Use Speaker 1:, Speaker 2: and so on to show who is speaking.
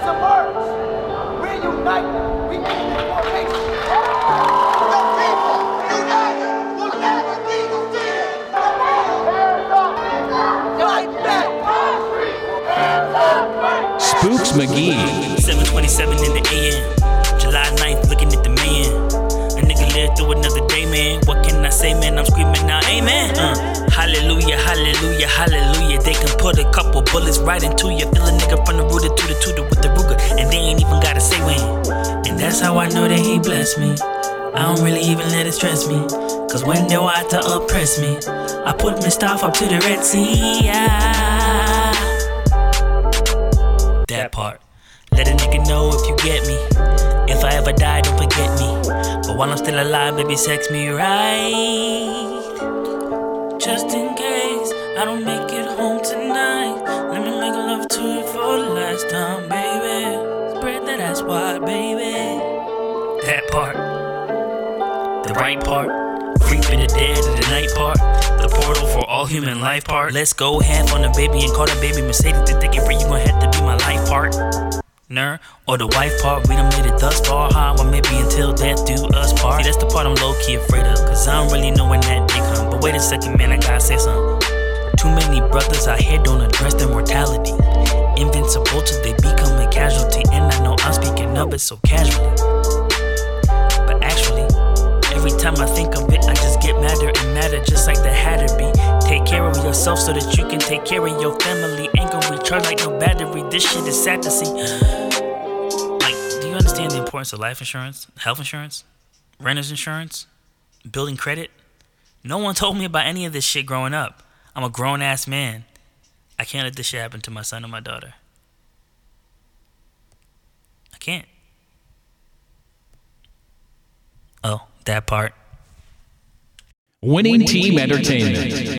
Speaker 1: emerge. We unite. We aim for nation.
Speaker 2: The people united will never be defeated.
Speaker 1: Hands up. Fight back. Hands up.
Speaker 3: Spooks McGee.
Speaker 4: 7:27 in the AM, July 9th, looking at the man. A nigga lived through another day, man. What can I say, man? I'm screaming out, amen. Hallelujah, hallelujah, hallelujah. They can put a couple bullets right into you. Feel a nigga from the rooter to the tutor with the Ruger, and they ain't even gotta say when. And that's how I know that he blessed me. I don't really even let it stress me, cause when they want to oppress me, I put my stuff up to the Red Sea. Yeah. That part. Let a nigga know if you get me. If I ever die, don't forget me. But while I'm still alive, baby, sex me right. Just in case I don't make it home tonight, let me make love to you for the last time, baby. Spread that ass wide, baby. That part. The right part. Creeping the dead of the night part. The portal for all human life part. Let's go half on the baby and call the baby Mercedes. To take it for you gon' have to be my life part. Or the wife part, we done made it thus far, huh? Well, maybe until death do us part. See, that's the part I'm low-key afraid of, cause I don't really know when that day come. But wait a second, man, I gotta say something. Too many brothers out here don't address their mortality. Invincible till they become a casualty. And I know I'm speaking of it so casually, but actually, every time I think of it, I just get madder and madder, just like the Hatter be. Take care of yourself so that you can take care of your family. Ain't gon' recharge like no battery. This shit is sad to see. Like, do you understand the importance of life insurance, health insurance, renter's insurance, building credit? No one told me about any of this shit growing up. I'm a grown-ass man. I can't let this shit happen to my son or my daughter. I can't. Oh, that part.
Speaker 3: Winning Team Entertainment.